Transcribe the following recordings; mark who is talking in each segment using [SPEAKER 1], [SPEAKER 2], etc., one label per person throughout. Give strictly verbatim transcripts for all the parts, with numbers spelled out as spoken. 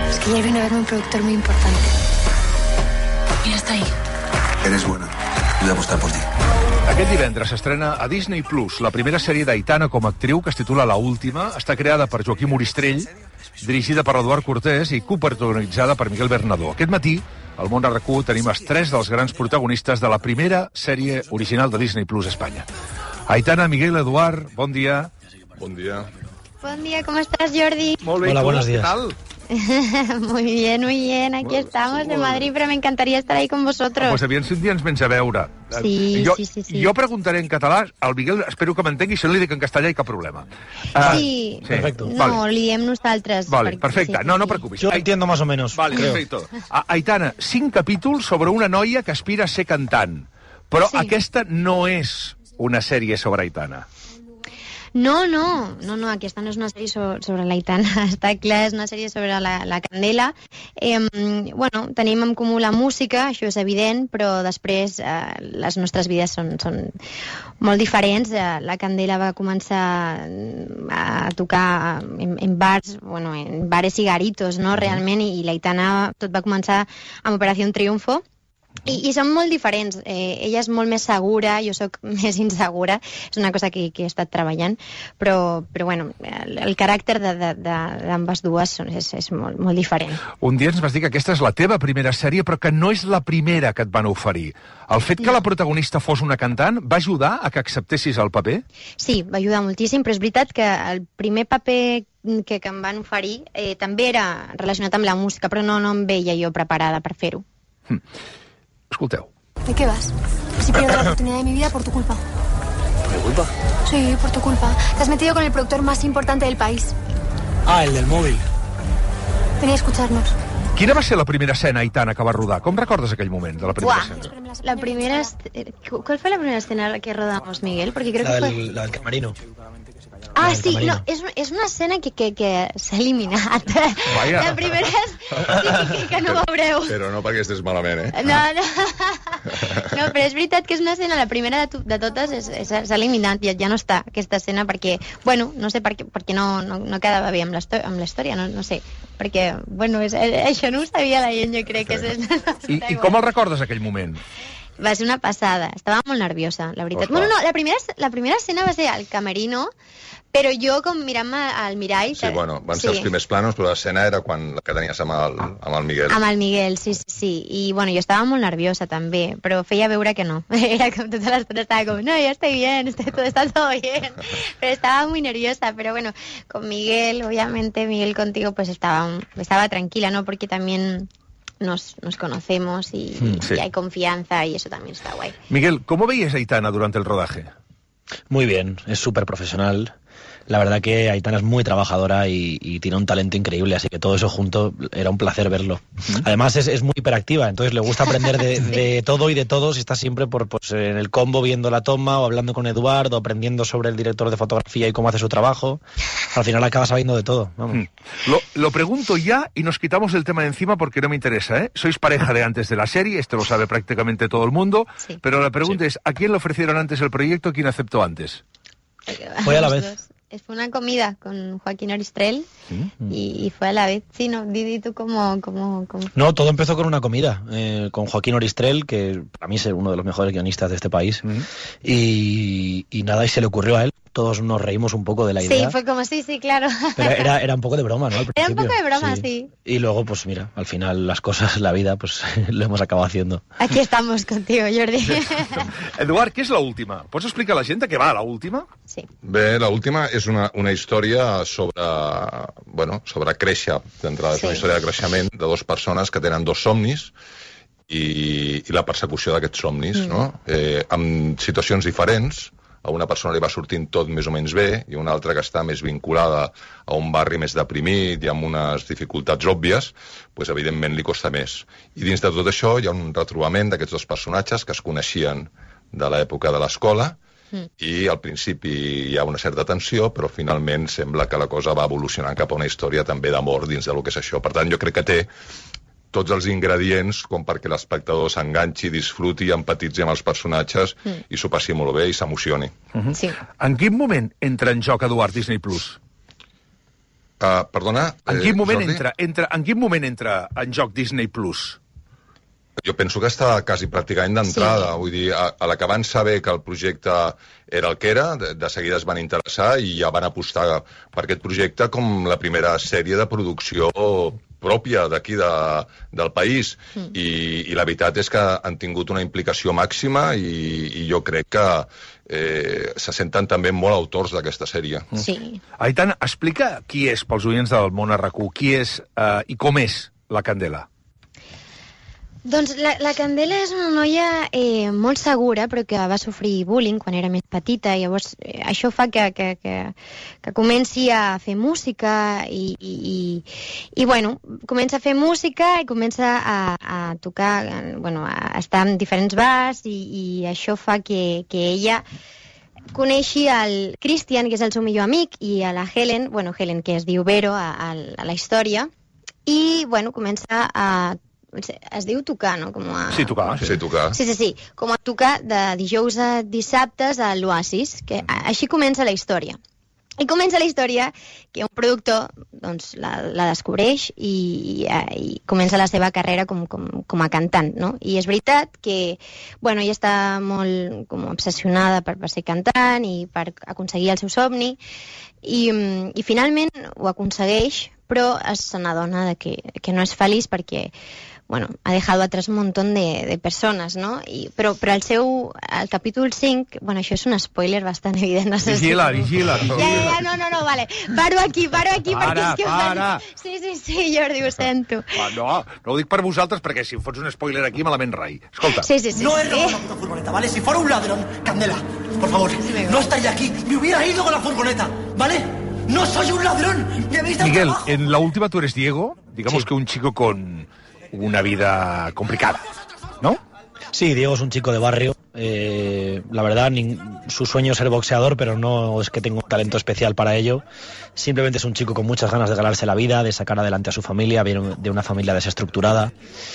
[SPEAKER 1] Es que ayer vino a verme un productor muy importante. Mira, está ahí.
[SPEAKER 2] Eres buena. Voy a apostar por ti.
[SPEAKER 3] Aquest divendres s'estrena a Disney Plus la primera sèrie d'Aitana com a actriu, que es titula La Última. Està creada per Joaquim Oristrell, dirigida per Eduard Cortés i coprotagonitzada per Miguel Bernadó. Aquest matí, al Món R Q, tenim els tres dels grans protagonistes de la primera sèrie original de Disney Plus a Espanya. Aitana, Miguel, Eduard, bon dia.
[SPEAKER 2] Bon dia.
[SPEAKER 4] Buen día, ¿cómo estás, Jordi?
[SPEAKER 3] Molt bé,
[SPEAKER 5] Hola,
[SPEAKER 3] tu,
[SPEAKER 5] buenos
[SPEAKER 3] què
[SPEAKER 5] días.
[SPEAKER 3] tal?
[SPEAKER 4] Muy bien, muy bien. Aquí
[SPEAKER 3] Bueno,
[SPEAKER 4] estamos
[SPEAKER 3] sí,
[SPEAKER 4] en Madrid, pero me encantaría estar ahí con vosotros.
[SPEAKER 3] Pues aviam si un dia ens vens a veure.
[SPEAKER 4] Sí,
[SPEAKER 3] jo,
[SPEAKER 4] sí, sí, sí.
[SPEAKER 3] Jo preguntaré en català, al Miguel espero que m'entengui, si no li dic en castellà i cap problema. Uh,
[SPEAKER 4] Sí,
[SPEAKER 5] Perfecto.
[SPEAKER 4] no,
[SPEAKER 3] Vale,
[SPEAKER 4] li diem nosaltres.
[SPEAKER 3] vale
[SPEAKER 4] perquè-
[SPEAKER 3] perfecte.
[SPEAKER 4] sí,
[SPEAKER 3] No, no
[SPEAKER 4] sí.
[SPEAKER 3] preocupis.
[SPEAKER 5] Yo
[SPEAKER 3] Ai-
[SPEAKER 5] entiendo más o menos.
[SPEAKER 3] Vale,
[SPEAKER 5] creo.
[SPEAKER 3] perfecto. A- Aitana, cinc capítols sobre una noia que aspira a ser cantant. Però
[SPEAKER 4] Sí.
[SPEAKER 3] aquesta no és una sèrie sobre Aitana.
[SPEAKER 4] No, no, no, no, aquesta no és una sèrie so- sobre l'Aitana, està clar, és una sèrie sobre la, la Candela. Eh, bueno, tenim en comú la música, això és evident, però després eh, les nostres vides són, són molt diferents. Eh, la Candela va començar a tocar en, en bars, bueno, en bares i garitos, no?, realment, i, i l'Aitana tot va començar amb Operació Triunfo. I, i són molt diferents. Eh, ella és molt més segura, jo sóc més insegura, és una cosa que, que he estat treballant, però, però bueno, el, el caràcter d'ambes dues són, és, és molt, molt diferent.
[SPEAKER 3] Un dia ens vas dir que aquesta és la teva primera sèrie, però que no és la primera que et van oferir. El fet que la protagonista fos una cantant va ajudar a que acceptessis el paper?
[SPEAKER 4] Sí, va ajudar moltíssim, però és veritat que el primer paper que, que em van oferir eh, també era relacionat amb la música, però no, no em veia jo preparada per fer-ho.
[SPEAKER 3] Hm. Escolteu.
[SPEAKER 1] ¿De qué vas? Si pierdo la oportunidad de mi vida por tu culpa.
[SPEAKER 5] ¿Mi culpa?
[SPEAKER 1] Sí, por tu culpa. Te has metido con el productor más importante del país.
[SPEAKER 5] Ah, el del móvil.
[SPEAKER 1] Vení a escucharnos.
[SPEAKER 3] Quina va ser la primera escena, Aitana, que va rodar? Com recordes aquell moment de la primera
[SPEAKER 4] Buah.
[SPEAKER 3] escena?
[SPEAKER 4] La primera... est- eh, ¿Cuál fue la primera escena que rodamos, Miguel? Porque creo
[SPEAKER 5] La
[SPEAKER 4] que fue...
[SPEAKER 5] del, la del camarino.
[SPEAKER 4] Ah,
[SPEAKER 5] del
[SPEAKER 4] sí,
[SPEAKER 5] camarino.
[SPEAKER 4] no, és, és una escena que, que, que s'ha eliminat.
[SPEAKER 3] Vaja.
[SPEAKER 4] La primera és... Sí, que, que no veureu.
[SPEAKER 2] Però no perquè estés malament, eh?
[SPEAKER 4] No, no. No, però és veritat que és una escena, la primera de, to, de totes és- és- s'ha eliminat, ja, ja no està aquesta escena perquè, bueno, no sé per què, perquè no, no, no quedava bé amb la història, no, no sé, perquè, bueno, és, eh, això no ho sabia la gent, jo crec que és...
[SPEAKER 3] I, I com el recordes, aquell moment?
[SPEAKER 4] Va ser una passada, estava molt nerviosa, la veritat.
[SPEAKER 3] Ostres.
[SPEAKER 4] Bueno, no, la primera, la primera escena va ser al camerino, però jo com mirant-me al mirall...
[SPEAKER 2] Sí, bueno, van ser els primers planos, però l'escena era quan la que tenies amb el, amb el Miguel.
[SPEAKER 4] Amb el Miguel, sí, sí, sí. I, bueno, jo estava molt nerviosa, també, però feia veure que no. Era com tota l'estona estava com, no, ya estoy bien, está todo, está todo bien. Pero estaba muy nerviosa, pero bueno, con Miguel, obviamente, Miguel contigo, pues estaba, estaba tranquila, ¿no? Porque también nos, nos conocemos y,
[SPEAKER 3] Mm, sí.
[SPEAKER 4] y hay confianza y eso también está guay.
[SPEAKER 3] Miguel, ¿cómo veías a Aitana durante el rodaje?
[SPEAKER 5] Muy bien, es súper profesional. La verdad que Aitana es muy trabajadora y, y tiene un talento increíble, así que todo eso junto era un placer verlo. Además es, es muy hiperactiva, entonces le gusta aprender de, de todo y de todos y está siempre por, pues, en el combo viendo la toma o hablando con Eduardo, aprendiendo sobre el director de fotografía y cómo hace su trabajo. Al final acaba sabiendo de todo. Vamos.
[SPEAKER 3] Mm. Lo, lo pregunto ya y nos quitamos el tema de encima porque no me interesa, ¿eh? Sois pareja de antes de la serie, esto lo sabe prácticamente todo el mundo,
[SPEAKER 4] Sí.
[SPEAKER 3] pero la pregunta
[SPEAKER 5] Sí.
[SPEAKER 3] es, ¿a quién le ofrecieron antes el proyecto? ¿Quién aceptó antes?
[SPEAKER 5] Fue a la
[SPEAKER 4] Los
[SPEAKER 5] vez.
[SPEAKER 4] dos. Fue una comida con Joaquín Oristrell y, y fue a la vez. Sí, no, Didi, ¿tú cómo, cómo, cómo?
[SPEAKER 5] No, todo empezó con una comida, eh, con Joaquín Oristrell, que para mí es uno de los mejores guionistas de este país.
[SPEAKER 3] Mm.
[SPEAKER 5] y, y nada, y se le ocurrió a él. Todos nos reímos un poco de la idea.
[SPEAKER 4] Sí, fue como, sí, sí, claro.
[SPEAKER 5] Pero era, era un poco de broma, ¿no? Al
[SPEAKER 4] Era un
[SPEAKER 5] principio.
[SPEAKER 4] poco de broma, sí.
[SPEAKER 5] Y luego, pues mira, al final las cosas, la vida, pues lo hemos acabado haciendo.
[SPEAKER 4] Aquí estamos contigo, Jordi.
[SPEAKER 3] Eduard, què és l'última? Pots explicar a la gent de què va l'última?
[SPEAKER 4] Sí.
[SPEAKER 2] Bé, l'última és una, una història sobre, bueno, sobre créixer. D'entrada és
[SPEAKER 4] Sí.
[SPEAKER 2] una història de creixement de dues persones que tenen dos somnis i, i la persecució d'aquests somnis,
[SPEAKER 4] Mm.
[SPEAKER 2] no? Eh, amb situacions diferents. A una persona li va sortint tot més o menys bé i una altra que està més vinculada a un barri més deprimit i amb unes dificultats òbvies, doncs evidentment li costa més. I dins de tot això hi ha un retrobament d'aquests dos personatges que es coneixien de l'època de l'escola
[SPEAKER 4] Mm.
[SPEAKER 2] i al principi hi ha una certa tensió, però finalment sembla que la cosa va evolucionant cap a una història també d'amor dins del que és això. Per tant, jo crec que té tots els ingredients com perquè l'espectador s'enganxi, disfruti, empatitzi amb els personatges
[SPEAKER 4] Mm.
[SPEAKER 2] i s'ho passi molt bé i s'emocioni.
[SPEAKER 3] Uh -huh.
[SPEAKER 4] Sí.
[SPEAKER 3] En quin moment entra en joc Eduard Disney Plus?
[SPEAKER 2] Uh, perdona,
[SPEAKER 3] En
[SPEAKER 2] eh,
[SPEAKER 3] quin moment
[SPEAKER 2] Jordi?
[SPEAKER 3] entra, entra, en quin moment entra en joc Disney Plus?
[SPEAKER 2] Jo penso que està quasi pràcticament d'entrada.
[SPEAKER 4] Sí.
[SPEAKER 2] Vull dir, a, a la que van saber que el projecte era el que era, de, de seguida es van interessar i ja van apostar per aquest projecte com la primera sèrie de producció pròpia d'aquí de, del país. Mm. I, I la veritat és que han tingut una implicació màxima i, i jo crec que eh, se senten també molt autors d'aquesta sèrie.
[SPEAKER 4] Sí.
[SPEAKER 3] Aitana, explica qui és, pels oients del món R Q, qui és eh, i com és la Candela.
[SPEAKER 4] Doncs la, la Candela és una noia eh, molt segura, però que va sofrir bullying quan era més petita. Llavors, eh, això fa que, que, que, que comenci a fer música i, i, i, i, bueno, comença a fer música i comença a, a tocar, bueno, a estar en diferents bars i, i això fa que, que ella coneixi el Christian, que és el seu millor amic, i a la Helen, bueno, Helen, que es diu Vero a, a, a la història, i, bueno, comença a es diu tocar, no? Com a...
[SPEAKER 3] Sí, tocar.
[SPEAKER 2] Sí, tocar.
[SPEAKER 4] Sí, sí, sí. Com a tocar de dijous a dissabtes a l'Oasis, que a, així comença la història. I comença la història que un productor doncs, la, la descobreix i, i, i comença la seva carrera com, com, com a cantant, no? I és veritat que, bueno, ella està molt com obsessionada per, per ser cantant i per aconseguir el seu somni i, i finalment ho aconsegueix, però se n'adona de que, que no és feliç perquè bueno, ha dejado atrás un montón de, de personas, ¿no? Y, pero, pero al seu, al capítol cinc, bueno, això és un spoiler bastant evident. No sé
[SPEAKER 3] Vigila,
[SPEAKER 4] si...
[SPEAKER 3] vigila, vigila.
[SPEAKER 4] Ja, ja, ja, no, no, no, vale. Paro aquí, paro aquí,
[SPEAKER 3] Para,
[SPEAKER 4] perquè és que...
[SPEAKER 3] para.
[SPEAKER 4] Sí, sí, sí, Jordi, ho sento.
[SPEAKER 3] Ah, no, no ho dic per vosaltres, perquè si em fots un spoiler aquí, malament rai. Escolta.
[SPEAKER 4] Sí, sí, sí.
[SPEAKER 6] No he
[SPEAKER 4] sí.
[SPEAKER 6] robado la puta furgoneta, ¿vale? Si fuera un ladrón, Candela, por favor, no estaría aquí. Me hubiera ido con la furgoneta, ¿vale? No soy un ladrón. Me habéis dado
[SPEAKER 3] Miguel,
[SPEAKER 6] trabajo.
[SPEAKER 3] en la última tú eres Diego, digamos
[SPEAKER 5] Sí.
[SPEAKER 3] que un chico con una vida complicada, ¿no?
[SPEAKER 5] Sí, Diego es un chico de barrio. Eh, la verdad, ni, su sueño es ser boxeador, pero no es que tenga un talento especial para ello. Simplemente es un chico con muchas ganas de ganarse la vida, de sacar adelante a su familia, viene de una familia desestructurada.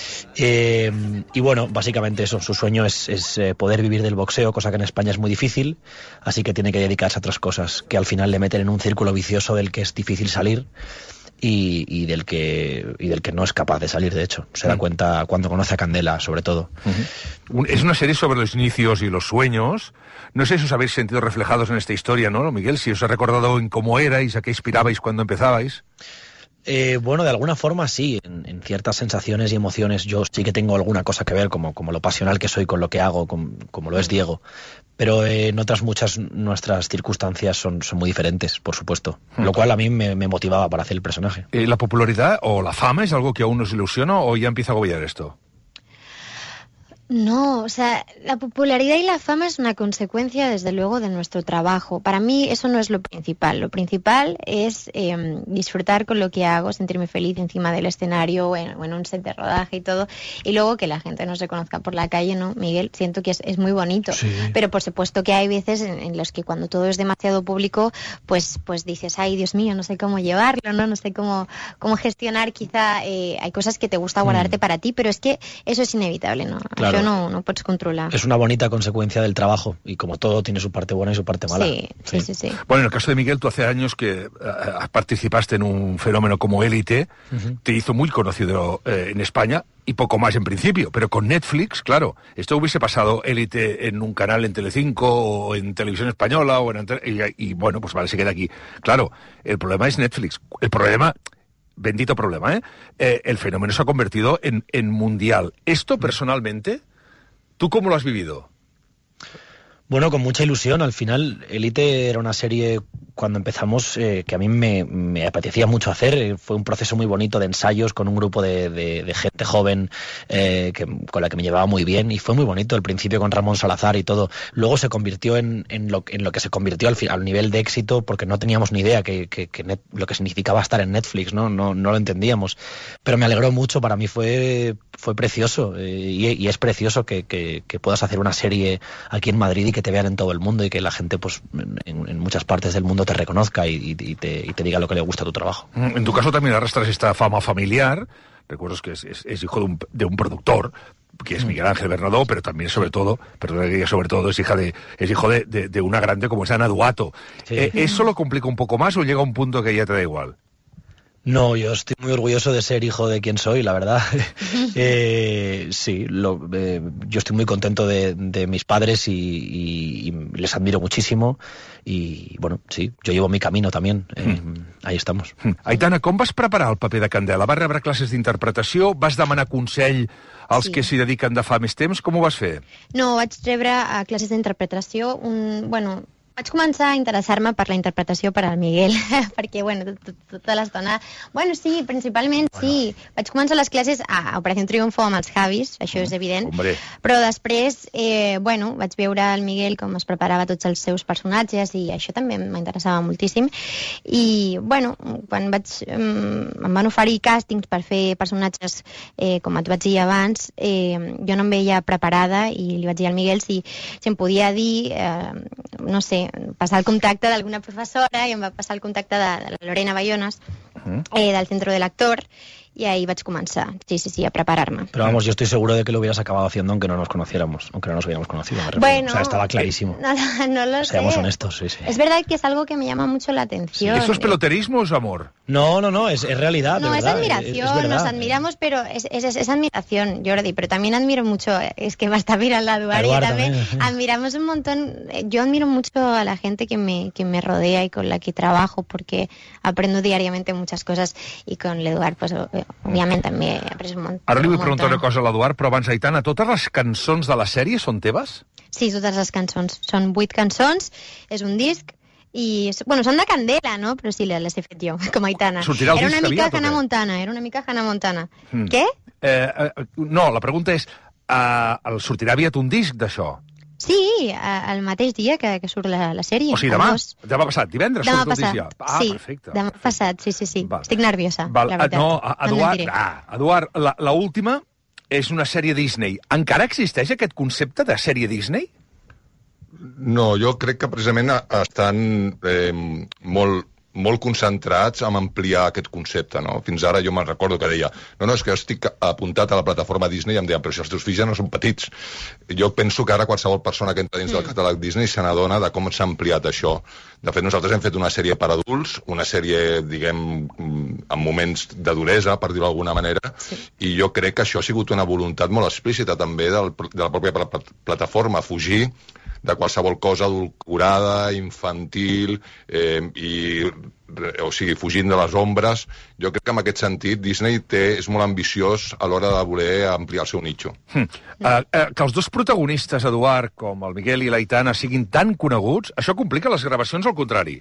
[SPEAKER 5] Eh, y bueno, básicamente eso, su sueño es, es eh, poder vivir del boxeo, cosa que en España es muy difícil, así que tiene que dedicarse a otras cosas, que al final le meten en un círculo vicioso del que es difícil salir. Y, y del que y del que no es capaz de salir, de hecho. Se da cuenta cuando conoce a Candela, sobre todo.
[SPEAKER 3] Un- Es una serie sobre los inicios y los sueños. No sé si os habéis sentido reflejados en esta historia, ¿no, Miguel? Si os ha recordado en cómo erais, a qué inspirabais cuando empezabais.
[SPEAKER 5] Eh, bueno, de alguna forma sí, en, en ciertas sensaciones y emociones yo sí que tengo alguna cosa que ver, como, como lo pasional que soy con lo que hago, com- como lo es Diego. Pero eh, en otras muchas nuestras circunstancias son, son muy diferentes, por supuesto. Lo cual a mí me, me motivaba para hacer el personaje.
[SPEAKER 3] Eh, ¿La popularidad o la fama es algo que aún nos ilusiona o ya empieza a agobiar esto?
[SPEAKER 4] No, o sea, la popularidad y la fama es una consecuencia, desde luego, de nuestro trabajo. Para mí eso no es lo principal. Lo principal es eh, disfrutar con lo que hago, sentirme feliz encima del escenario o en, o en un set de rodaje y todo. Y luego que la gente nos reconozca por la calle, ¿no, Miguel? Siento que es, es muy bonito.
[SPEAKER 5] Sí.
[SPEAKER 4] Pero por supuesto que hay veces en, en los que cuando todo es demasiado público, pues, pues dices, ay, Dios mío, no sé cómo llevarlo, ¿no? No sé cómo, cómo gestionar. Quizá eh, hay cosas que te gusta guardarte para ti, pero es que eso es inevitable, ¿no?
[SPEAKER 5] Claro.
[SPEAKER 4] Això no, no pots controlar.
[SPEAKER 5] Es una bonita consecuencia del trabajo y como todo tiene su parte buena y su parte mala.
[SPEAKER 4] Sí, sí, sí, sí.
[SPEAKER 3] Bueno, en el caso de Miguel, tú hace años que eh, participaste en un fenómeno como Élite,
[SPEAKER 5] Ujú.
[SPEAKER 3] te hizo muy conocido eh, en España y poco más en principio, pero con Netflix, claro, esto hubiese pasado Élite en un canal en Telecinco o en Televisión Española o en Ante- y, y bueno, pues vale, se queda aquí. Claro, el problema es Netflix. El problema, bendito problema, ¿eh? Eh, el fenómeno se ha convertido en, en mundial. Esto personalmente, ¿tú cómo lo has vivido?
[SPEAKER 5] Bueno, con mucha ilusión. Al final, Élite era una serie, cuando empezamos, eh, que a mí me, me apetecía mucho hacer. Eh, fue un proceso muy bonito de ensayos con un grupo de, de, de gente joven eh, que, con la que me llevaba muy bien. Y fue muy bonito al principio con Ramón Salazar y todo. Luego se convirtió en, en, lo, en lo que se convirtió al, fi- al nivel de éxito, porque no teníamos ni idea que, que, que net- lo que significaba estar en Netflix, ¿no? No, no lo entendíamos. Pero me alegró mucho. Para mí fue, fue precioso. Eh, y, y es precioso que, que, que puedas hacer una serie aquí en Madrid y que te vean en todo el mundo y que la gente, pues, en, en muchas partes del mundo te reconozca y, y, y te, y te diga lo que le gusta a tu trabajo.
[SPEAKER 3] En tu caso también arrastras esta fama familiar. Recuerdas que es, es, es hijo de un, de un productor, que es Miguel Ángel Bernadó, pero también, sobre todo, perdona que diga sobre todo, es hija de, es hijo de, de, de una grande como es Ana Duato.
[SPEAKER 5] Sí.
[SPEAKER 3] Eh, ¿Eso lo complica un poco más o llega a un punto que ya te da igual?
[SPEAKER 5] No, yo estoy muy orgulloso de ser hijo de quien soy, la verdad. eh, sí, lo, eh, yo estoy muy contento de, de mis padres y, y, y les admiro muchísimo. Y, bueno, sí, yo llevo mi camino también. Eh, mm. Ahí estamos.
[SPEAKER 3] Mm. Aitana, com vas preparar el paper de Candela? Vas rebre classes d'interpretació? Vas demanar consell als sí. que s'hi dediquen de fa més temps? Com ho vas fer?
[SPEAKER 4] No, vaig rebre uh, classes d'interpretació. Un, bueno, vaig començar a interessar-me per la interpretació per al Miguel, perquè, bueno, tot, tot, tota l'estona... Bueno, sí, principalment bueno. sí. Vaig començar les classes a Operació Triunfo amb els Javis, això és evident, Hombre. Però després, eh, bueno, vaig veure el Miguel com es preparava tots els seus personatges i això també m'interessava moltíssim. I, bueno, quan vaig... Um, em van oferir càstings per fer personatges, eh, com et vaig dir abans, eh, jo no em veia preparada i li vaig dir al Miguel si, si em podia dir, eh, no sé, passar el contacte d'alguna professora i em va passar el contacte de, de la Lorena Bayones, uh-huh. eh, del Centro del Actor, y ahí vas a comenzar, sí, sí, sí, a prepararme.
[SPEAKER 5] Pero vamos, yo estoy seguro de que lo hubieras acabado haciendo aunque no nos conociéramos, aunque no nos hubiéramos conocido.
[SPEAKER 4] Bueno,
[SPEAKER 5] o sea, estaba clarísimo.
[SPEAKER 4] No, no, no lo
[SPEAKER 5] Seamos
[SPEAKER 4] sé.
[SPEAKER 5] honestos, sí, sí.
[SPEAKER 4] Es verdad que es algo que me llama mucho la atención.
[SPEAKER 3] Sí. ¿Eso es peloterismo o es amor?
[SPEAKER 5] No, no, no, es, es realidad,
[SPEAKER 4] No,
[SPEAKER 5] de
[SPEAKER 4] es
[SPEAKER 5] verdad,
[SPEAKER 4] admiración,
[SPEAKER 5] es, es
[SPEAKER 4] nos admiramos, pero es, es, es admiración, Jordi, pero también admiro mucho, es que basta mirar la Duar, y también, también admiramos un montón, yo admiro mucho a la gente que me, que me rodea y con la que trabajo, porque aprendo diariamente muchas cosas, y con l'Eduard, pues, obviamente, me he après un montón.
[SPEAKER 3] Ara li vull preguntar una cosa a l'Eduard, però abans, Aitana, totes les cançons de la sèrie són teves?
[SPEAKER 4] Sí, totes les cançons. Són vuit cançons, és un disc, i, bueno, són de Candela, no? Però sí, les he fet jo, com a Aitana.
[SPEAKER 3] Sortirà el
[SPEAKER 4] era
[SPEAKER 3] disc
[SPEAKER 4] una mica
[SPEAKER 3] aviat,
[SPEAKER 4] Hannah Montana, era una mica Hannah Montana. Mm. Què?
[SPEAKER 3] Eh, eh, no, la pregunta és, eh, el sortirà aviat un disc d'això?
[SPEAKER 4] Sí, el mateix dia que, que surt la, la sèrie.
[SPEAKER 3] O sigui, demà? Demà passat, divendres
[SPEAKER 4] demà
[SPEAKER 3] surt el disc ja?
[SPEAKER 4] Ah, sí,
[SPEAKER 3] perfecte.
[SPEAKER 4] demà passat, sí, sí, sí. Val. Estic nerviosa,
[SPEAKER 3] Val.
[SPEAKER 4] la veritat.
[SPEAKER 3] No, Eduard,
[SPEAKER 4] no
[SPEAKER 3] ah, Eduard, la, la última és una sèrie Disney. Encara existeix aquest concepte de sèrie Disney?
[SPEAKER 2] No, jo crec que precisament estan eh, molt, molt concentrats en ampliar aquest concepte, no? Fins ara jo me'n recordo que deia no, no, és que jo estic apuntat a la plataforma Disney i em deien, però si els teus fills ja no són petits. Jo penso que ara qualsevol persona que entra dins mm. del catàleg Disney se n'adona de com s'ha ampliat això. De fet, nosaltres hem fet una sèrie per adults, una sèrie, diguem, amb moments de duresa, per dir-ho d'alguna manera, sí. I jo crec que això ha sigut una voluntat molt explícita també del, de la pròpia pl plataforma, fugir de qualsevol cosa adulcorada, infantil, eh, i, o sigui, fugint de les ombres. Jo crec que en aquest sentit Disney té, és molt ambiciós a l'hora de voler ampliar el seu nicho.
[SPEAKER 3] Hm. Uh, uh, que els dos protagonistes, Eduard, com el Miguel i l'Aitana, siguin tan coneguts, això complica les gravacions, al contrari?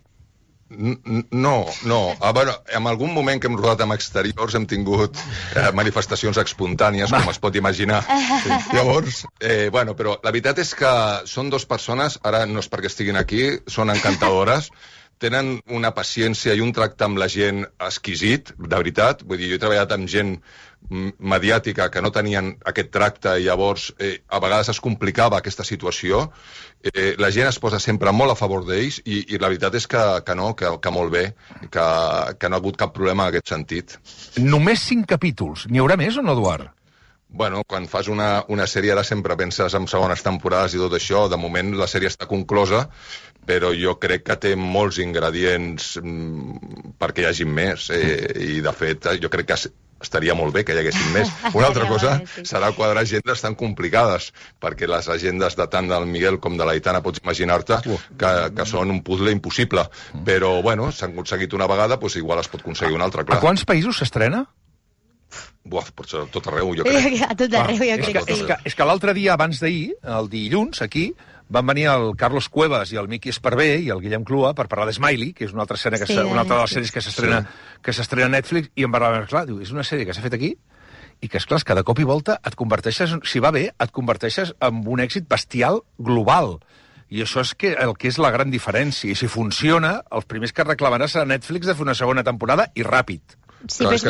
[SPEAKER 2] No, no. A veure, en algun moment que hem rodat amb exteriors hem tingut eh, manifestacions espontànies, com es pot imaginar. Sí. Llavors, eh, bueno, però la veritat és que són dues persones, ara no és perquè estiguin aquí, són encantadores, tenen una paciència i un tracte amb la gent exquisit, de veritat. Vull dir, jo he treballat amb gent mediàtica que no tenien aquest tracte i llavors eh, a vegades es complicava aquesta situació. Eh, la gent es posa sempre molt a favor d'ells i, i la veritat és que, que no, que, que molt bé, que, que no ha hagut cap problema en aquest sentit.
[SPEAKER 3] Només cinc capítols. N'hi haurà més o no, Eduard?
[SPEAKER 2] Bueno, quan fas una, una sèrie ara sempre penses en segones temporades i tot això. De moment la sèrie està conclosa, però jo crec que té molts ingredients mm, perquè hi hagi més. Eh, I, de fet, jo crec que estaria molt bé que hi haguessin més. Una altra cosa serà quadrar agendes tan complicades, perquè les agendes de tant del Miguel com de l'Aitana pots imaginar-te que, que són un puzzle impossible. Però, bueno, s'han aconseguit una vegada, doncs igual es pot aconseguir una altra, clar.
[SPEAKER 3] A quants països s'estrena?
[SPEAKER 2] Buah, per tot arreu, jo crec.
[SPEAKER 4] A tot arreu, jo crec
[SPEAKER 3] que,
[SPEAKER 4] que sí.
[SPEAKER 3] És que, és que l'altre dia, abans d'ahir, el dilluns, aquí, van venir el Carlos Cuevas i el Miqui Esparvé i el Guillem Clua per parlar d'Smiley, que és una altra, escena que sí, una altra de les sèries que s'estrena sí. que s'estrena a Netflix, i em parlaven, clar, diu, és una sèrie que s'ha fet aquí i que, esclar, que de cop i volta et converteixes, si va bé, et converteixes en un èxit bestial global. I això és que, el que és la gran diferència. I si funciona, els primers que reclamarà serà Netflix de fer una segona temporada i ràpid.
[SPEAKER 4] Sí, però és,
[SPEAKER 2] és, que,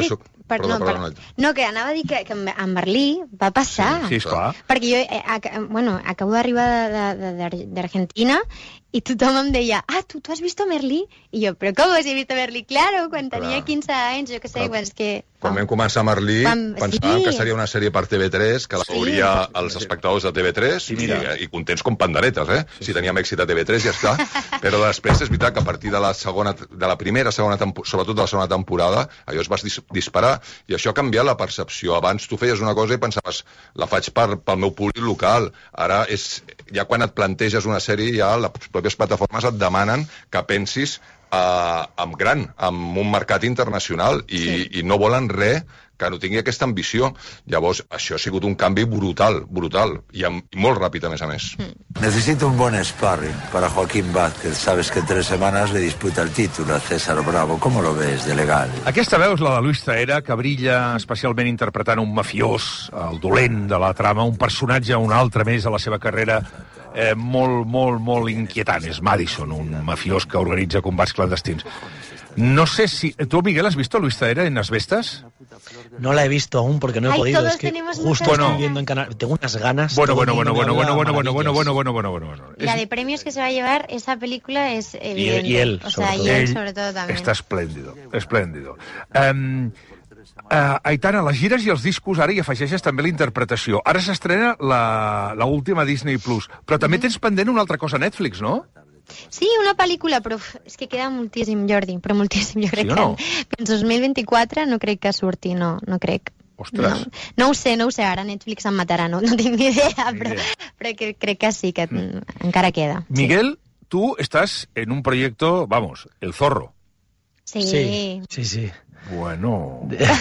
[SPEAKER 4] Per,
[SPEAKER 2] Perdó,
[SPEAKER 4] no,
[SPEAKER 2] perdó,
[SPEAKER 4] per, no, que anava a dir que, que en Merlí va passar.
[SPEAKER 3] Sí, esclar.
[SPEAKER 4] Perquè jo eh, ac bueno, acabo d'arribar d'Argentina i tothom em deia, ah, tu, tu has vist Merlí? I jo, però com has vist Merlí? Claro, quan tenia quinze anys, jo què sé, quan és que...
[SPEAKER 2] Quan vam començar a Merlí,
[SPEAKER 4] Quan-
[SPEAKER 2] pensàvem
[SPEAKER 4] sí.
[SPEAKER 2] que seria una sèrie per T V tres, que la
[SPEAKER 4] Sí.
[SPEAKER 2] veuria els espectadors de T V tres,
[SPEAKER 3] Sí,
[SPEAKER 2] i,
[SPEAKER 3] mira.
[SPEAKER 2] i contents com panderetes, eh? Si teníem èxit a T V tres, ja està. Però després és veritat que a partir de la segona, de la primera, segona temporada, sobretot de la segona temporada, allò es va dis disparar, i això ha canviat la percepció. Abans tu feies una cosa i pensaves, la faig per, pel meu públic local. Ara, és ja quan et planteges una sèrie, ja les pròpies plataformes et demanen que pensis Uh, amb gran, amb un mercat internacional, i, sí. i no volen res que no tingui aquesta ambició. Llavors, això ha sigut un canvi brutal, brutal, i, amb, i molt ràpid, a més a més. Mm.
[SPEAKER 7] Necesito un buen sparring para Joaquín Vázquez. Sabes que en tres semanas le disputa el título a César Bravo. ¿Cómo lo ves de legal?
[SPEAKER 3] Aquesta veu és la de Luis Zaera, que brilla especialment interpretant un mafiós, el dolent de la trama, un personatge, un altre més a la seva carrera, eh, molt, molt, molt inquietant. És Madison, un mafiós que organitza combats clandestins. No sé si... ¿Tú, Miguel, has visto a Luis Zaera en Asbestas?
[SPEAKER 5] No la he visto aún porque no he
[SPEAKER 4] Ay,
[SPEAKER 5] podido.
[SPEAKER 4] todos
[SPEAKER 5] Es que
[SPEAKER 4] tenemos
[SPEAKER 5] justo
[SPEAKER 4] muchas
[SPEAKER 5] estoy
[SPEAKER 3] ganas.
[SPEAKER 5] viendo en canal. Tengo unas ganas.
[SPEAKER 3] Bueno,
[SPEAKER 5] todo
[SPEAKER 3] bueno,
[SPEAKER 5] el
[SPEAKER 3] bueno,
[SPEAKER 5] mundo
[SPEAKER 3] bueno,
[SPEAKER 5] me
[SPEAKER 3] bueno,
[SPEAKER 5] habla
[SPEAKER 3] bueno, bueno, bueno,
[SPEAKER 5] maravillas.
[SPEAKER 3] bueno, bueno, bueno, bueno.
[SPEAKER 4] La de premios que se va a llevar esa película es evidente.
[SPEAKER 5] y él,
[SPEAKER 4] o sea,
[SPEAKER 5] sobre
[SPEAKER 4] y
[SPEAKER 5] todo.
[SPEAKER 4] él sobre todo también.
[SPEAKER 3] Està esplèndido, esplèndido. Um, uh, Aitana, les gires i els discos ara hi afegeixes també la interpretació. Ara s'estrena la, la última Disney Plus, però també tens pendent una altra cosa a Netflix, no?
[SPEAKER 4] Sí, una pel·lícula, però uf, és que queda moltíssim, Jordi, però moltíssim. Jo crec
[SPEAKER 3] Sí o no?
[SPEAKER 4] que en dos mil vint-i-quatre no crec que surti, no, no crec.
[SPEAKER 3] Ostres.
[SPEAKER 4] No, no ho sé, no ho sé, ara Netflix em matarà, no, no tinc ni idea,
[SPEAKER 3] Ni
[SPEAKER 4] però,
[SPEAKER 3] idea.
[SPEAKER 4] però que, crec que sí, que mm. encara queda.
[SPEAKER 3] Miguel, tú estás en un proyecto, vamos, El Zorro.
[SPEAKER 4] Sí.
[SPEAKER 5] Sí,
[SPEAKER 4] sí.
[SPEAKER 5] sí, sí.
[SPEAKER 3] Bueno...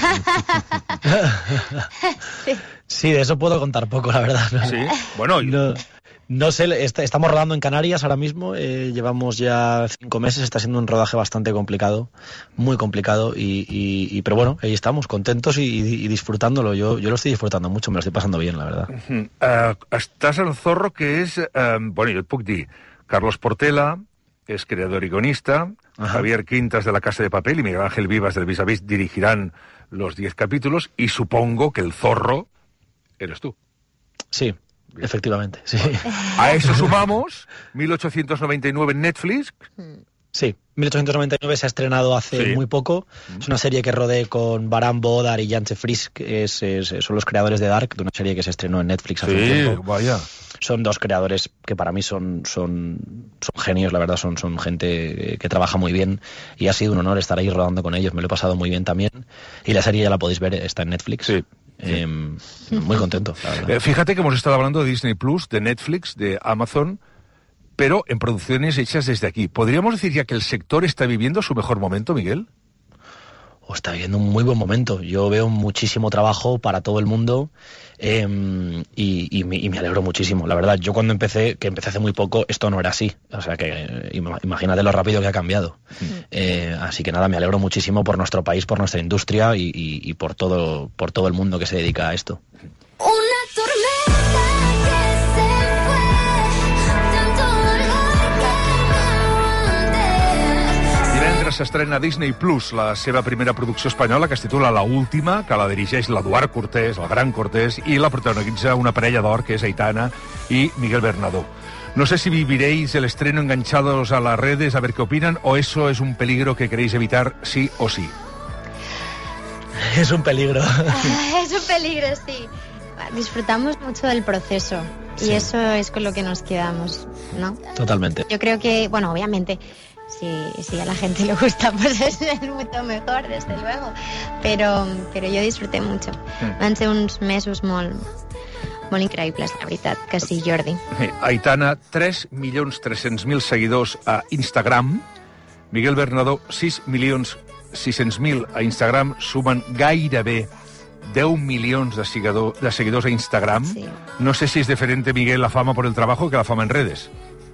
[SPEAKER 4] sí.
[SPEAKER 5] Sí, de eso puedo contar poco, la verdad. ¿no?
[SPEAKER 3] Sí, bueno...
[SPEAKER 5] No, no sé, est estamos rodando en Canarias ahora mismo, eh, llevamos ya cinco meses, está siendo un rodaje bastante complicado, muy complicado, y, y, y pero bueno, ahí estamos, contentos y, y disfrutándolo. Yo, yo lo estoy disfrutando mucho, me lo estoy pasando bien, la verdad.
[SPEAKER 3] Uh, estàs al Zorro, que és... Uh, bueno, jo et puc dir, Carlos Portela és creador i guionista,
[SPEAKER 5] Ajá.
[SPEAKER 3] Javier Quintas de La Casa de Papel y Miguel Ángel Vivas del Vis a Vis dirigirán los diez capítulos, y supongo que el Zorro eres tú.
[SPEAKER 5] Sí, efectivamente, sí.
[SPEAKER 3] A eso sumamos mil ochocientos noventa y nueve en Netflix.
[SPEAKER 5] Sí, mil ochocientos noventa y nueve se ha estrenado hace
[SPEAKER 3] Sí.
[SPEAKER 5] muy poco. Es una serie que rodé con Baran Bodar y Jantje Frisk, que es, es- son los creadores de Dark, de una serie que se estrenó en Netflix hace un tiempo.
[SPEAKER 3] vaya.
[SPEAKER 5] Son dos creadores que para mí son, son, son genios, la verdad, son, son gente que trabaja muy bien, y ha sido un honor estar ahí rodando con ellos, me lo he pasado muy bien también, y la serie ya la podéis ver, está en Netflix.
[SPEAKER 3] Sí.
[SPEAKER 5] Eh, muy contento, la verdad.
[SPEAKER 3] Eh, fíjate que hemos estado hablando de Disney Plus, de Netflix, de Amazon, pero en producciones hechas desde aquí. ¿Podríamos decir ya que el sector está viviendo su mejor momento, Miguel?
[SPEAKER 5] O está viviendo un muy buen momento. Yo veo muchísimo trabajo para todo el mundo, eh, y, y, me, y me alegro muchísimo. La verdad, yo cuando empecé, que empecé hace muy poco, esto no era así. O sea que eh, ima- imagínate lo rápido que ha cambiado. Eh, así que nada, me alegro muchísimo por nuestro país, por nuestra industria y, y, y por todo, por todo el mundo que se dedica a esto.
[SPEAKER 8] Una tormenta que se fue, tanto dolor que me aguanté.
[SPEAKER 3] Divendres s'estrena Disney Plus, la seva primera producció espanyola, que es titula La Última, que la dirigeix l'Eduard Cortés, el gran Cortés, i la protagonitza una parella d'or, que és Aitana y Miguel Bernadó. No sé si viviréis el estreno enganchados a las redes, a ver qué opinan, o eso es un peligro que queréis evitar sí o sí.
[SPEAKER 5] Es un peligro.
[SPEAKER 4] Es un peligro, sí. Disfrutamos mucho del proceso, y
[SPEAKER 5] Sí.
[SPEAKER 4] eso es con lo que nos quedamos, ¿no?
[SPEAKER 5] Totalmente.
[SPEAKER 4] Yo creo que, bueno, obviamente, si, si a la gente le gusta, pues es mucho mejor, desde luego. Pero, pero yo disfruté mucho. Van ser uns mesos molt, molt increïbles, la veritat, que sí, Jordi.
[SPEAKER 3] Eh, Aitana, tres milions tres-cents mil seguidors a Instagram. Miguel Bernadó, sis milions sis-cents mil a Instagram. Sumen gairebé deu milions de, seguidor, de seguidors a Instagram.
[SPEAKER 4] Sí.
[SPEAKER 3] No sé si es diferente, Miguel, la fama por el trabajo que la fama en redes.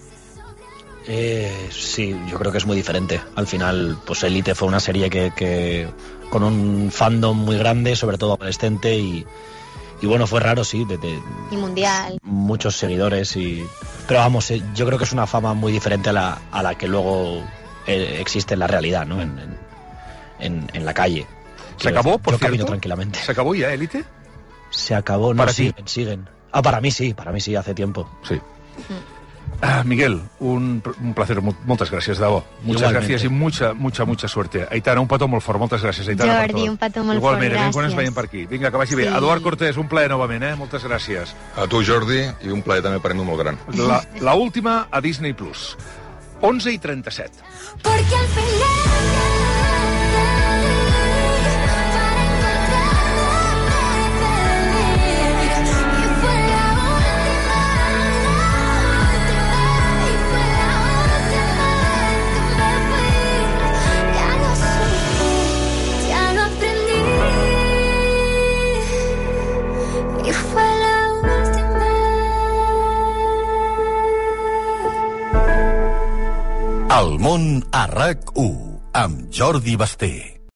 [SPEAKER 5] Eh, sí, yo creo que es muy diferente. Al final, pues Elite fue una serie que, que con un fandom muy grande, sobre todo adolescente, y, y bueno, fue raro, sí, de, de
[SPEAKER 4] Y mundial.
[SPEAKER 5] muchos seguidores, y pero vamos, eh, yo creo que es una fama muy diferente a la, a la que luego eh, existe en la realidad, ¿no? En, en, en, en la calle.
[SPEAKER 3] ¿Se acabó, por
[SPEAKER 5] yo
[SPEAKER 3] cierto?
[SPEAKER 5] camino tranquilamente.
[SPEAKER 3] ¿Se acabó ya Élite?
[SPEAKER 5] Se acabó, no,
[SPEAKER 3] Para ti.
[SPEAKER 5] siguen, siguen. Ah, para mí sí, para mí sí, hace tiempo.
[SPEAKER 3] Sí. Ah, Miguel, un, un placer. Moltes gràcies, de bo. Muchas
[SPEAKER 5] Igualmente.
[SPEAKER 3] gracias y mucha, mucha, mucha suerte. Aitana, un petó molt fort. Moltes gràcies, Aitana.
[SPEAKER 4] Jordi,
[SPEAKER 3] per tot.
[SPEAKER 4] un petó molt
[SPEAKER 3] Igualment,
[SPEAKER 4] fort,
[SPEAKER 3] aviam quan ens
[SPEAKER 4] gràcies.
[SPEAKER 3] veiem per aquí. Vinga, que vagi bé.
[SPEAKER 4] Sí.
[SPEAKER 3] Eduard Cortés, un plaer novament, eh? Moltes gràcies.
[SPEAKER 2] A tu, Jordi, i un plaer també per mi molt gran.
[SPEAKER 3] La, la última a Disney Plus. onze i trenta-set.
[SPEAKER 8] Porque al final para encontrarme y fue la última, la última y fue la última vez que me fui. Ya no supe, ya no aprendí y fue la última.
[SPEAKER 9] El món a RAC u amb Jordi Basté.